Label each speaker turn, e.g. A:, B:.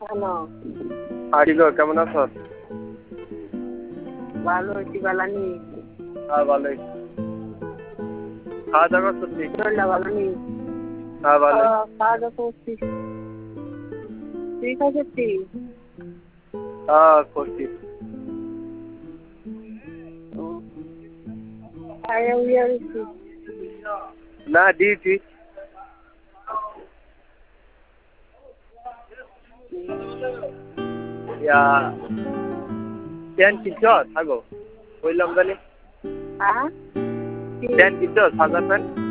A: Hello,
B: আরিগো কেমন আছো?
A: ভালো আছি, ভালো নেই।
B: হ্যাঁ ভালোই। খাওয়া দাওয়া করছি।
A: শরীরটা ভালো নেই।
B: হ্যাঁ ভালোই।
A: খাওয়া দাওয়া করছি। তুই খাচ্ছিস?
B: হ্যাঁ করছি।
A: খাইয়া উইয়া গেছি।
B: না দিয়েছি। ইয়া প্যান্ট কিনছো থাকো বললাম জানি।
A: হ্যাঁ?
B: প্যান্ট কিনছো সাদা প্যান্ট?